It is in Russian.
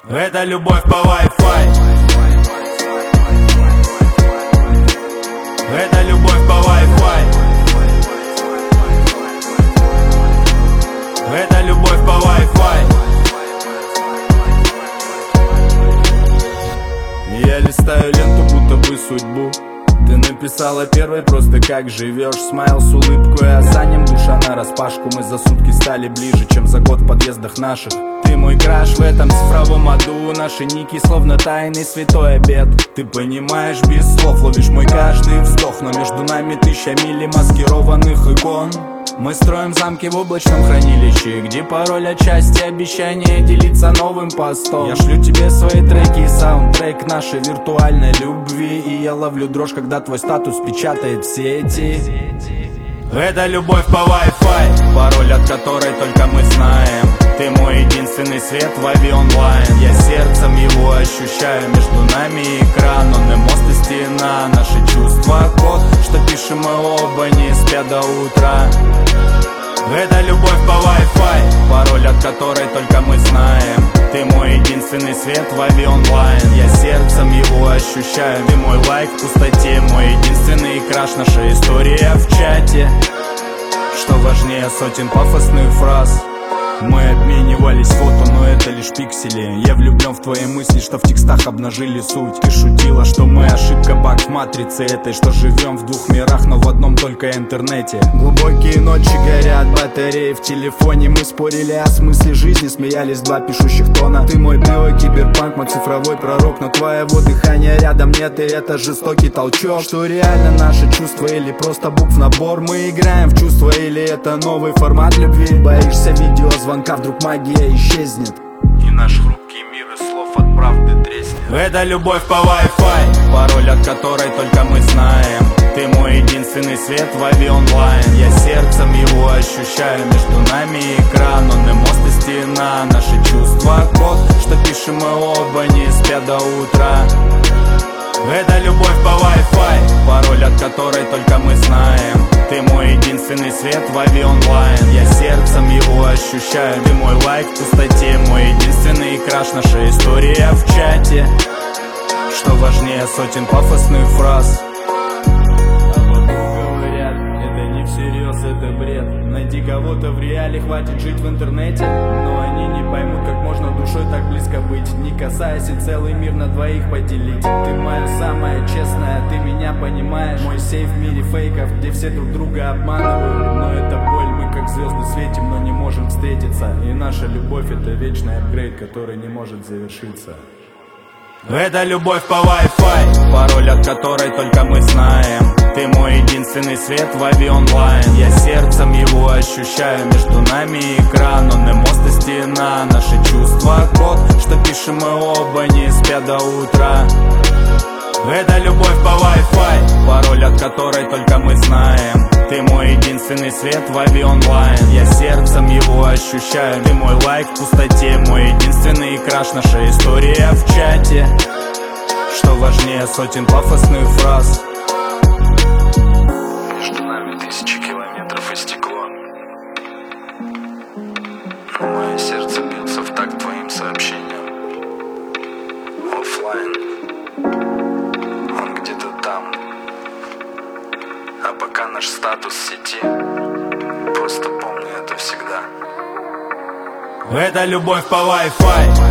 Это любовь по Wi-Fi. Это любовь по Wi-Fi. Это любовь по Wi-Fi. Я листаю ленту, будто бы судьбу. Ты написала первой просто как живешь. Смайл с улыбкой, а за ним душа нараспашку. Мы за сутки стали ближе, чем за год в подъездах наших. Ты мой краш в этом цифровом аду. Наши ники словно тайный святой обет. Ты понимаешь без слов, ловишь мой каждый вздох. Но между нами тысяча миль маскированных икон. Мы строим замки в облачном хранилище, где пароль от счастья, обещание делиться новым постом. Я шлю тебе свои треки, саундтрек нашей виртуальной любви. И я ловлю дрожь, когда твой статус печатает в сети. Это любовь по Wi-Fi, пароль от которой только мы знаем. Ты мой единственный свет в авионлайн. Я сердцем его ощущаю, между нами экран. Он и мост, и стена, наши чувства код, что пишем мы оба, не спя до утра. Это любовь по Wi-Fi, пароль от которой только мы знаем. Ты мой единственный свет в авионлайн. Я сердцем его ощущаю. Ты мой лайк в пустоте, мой единственный краш. Наша история в чате, что важнее сотен пафосных фраз. Мы обменивались фото, но это лишь пиксели. Я влюблен в твои мысли, что в текстах обнажили суть. Ты шутила, что мы ошибка, баг в матрице этой, что живем в двух мирах, но в одном только интернете. Глубокие ночи горят батареи в телефоне. Мы спорили о смысле жизни, смеялись два пишущих тона. Ты мой биокиберпанк, мой цифровой пророк. Но твоего дыхания рядом нет, и это жестокий толчок. Что реально наше чувство или просто букв набор? Мы играем в чувства или это новый формат любви? Боишься видеозвонка, вдруг магия исчезнет, и наш хрупкий мир из слов от правды треснет. Это любовь по Wi-Fi, пароль от которой только мы знаем. Ты мой единственный свет в авионлайн. Я сердцем его ощущаю, между нами экран. Он и мост, и стена, наши чувства код, что пишем мы оба, не спя до утра. Это любовь по Wi-Fi, пароль от которой только мы знаем. Ты мой единственный свет в авионлайн. Я сердцем его ощущаю. Ты мой лайк в пустоте, мой единственный краш. Наша история в чате, что важнее сотен пафосных фраз. А вокруг говорят, это не всерьез, это бред. Найди кого-то в реале, хватит жить в интернете. Но они не поймут, как можно душой так близко быть, не касаясь и целый мир на двоих поделить. Ты моя самая честная, ты меня понимаешь. Мой сейф в мире фейков, где все друг друга обманывают. Но это боль, мы как звезды светим, но не можем встретиться. И наша любовь — это вечный апгрейд, который не может завершиться. Это любовь по Wi-Fi, пароль от которой только мы знаем. Ты мой единственный свет в авионлайн. Я сердцем его ощущаю, между нами экран. Он и мост, и стена, наши чувства код, что пишем мы оба, не спя до утра. Это любовь по Wi-Fi, пароль от которой только мы знаем. Ты мой единственный свет в авионлайн. Я сердцем его ощущаю. Ты мой лайк в пустоте, мой единственный краш. Наша история в чате, что важнее сотен пафосных фраз. Между нами тысячи километров и стекло, но мое сердце бьется в такт твоим сообщениям. Оффлайн, он где-то там. А пока наш статус в сети, просто помни это всегда. Это любовь по Wi-Fi.